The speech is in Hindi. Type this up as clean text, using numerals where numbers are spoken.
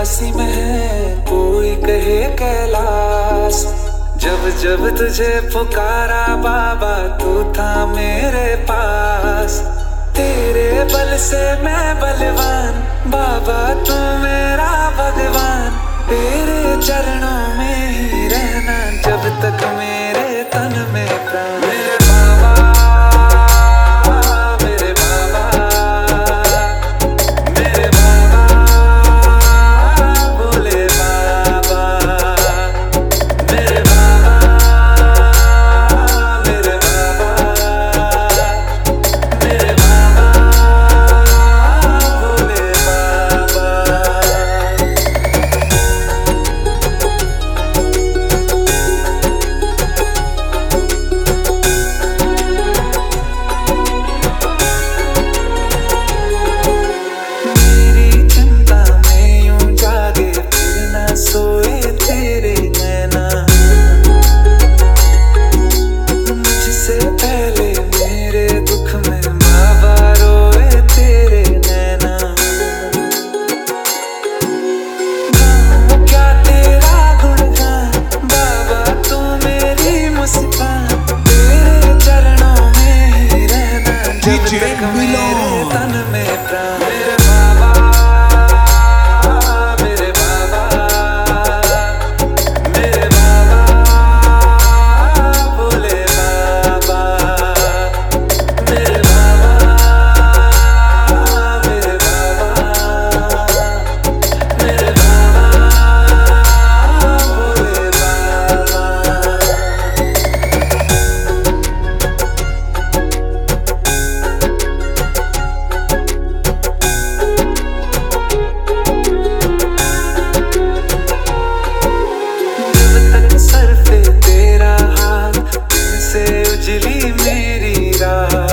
काशी में है, कोई कहे कैलाश। जब जब तुझे पुकारा बाबा, तू था मेरे पास। तेरे बल से मैं बलवान, बाबा तू मेरा भगवान। तेरे चरणों में ही रहना, जब तक मेरे तन में प्राण। मेरे बाबा, मेरे बाबा, मेरे बाबा, भोले बाबा। मेरे बाबा, मेरे बाबा, मेरे बाबा, भोले बाबा। मेरी चिंता में यूं जागे, फिर ना सोए तेरे नैना। मुझसे पहले मेरे दुख में बाबा रोए तेरे नैना। गाऊं क्या तेरा गुणगान, बाबा तू मेरी मुस्कान। तेरे चरणों में ही रहना, जब तक मेरे तन में प्राण। मेरे बाबा, मेरे बाबा, मेरे बाबा, भोले बाबा। मेरे बाबा, मेरे बाबा, मेरे बाबा, भोले बाबा। जब तक सर पे तेरा हाथ, तुमसे उजली मेरी राह।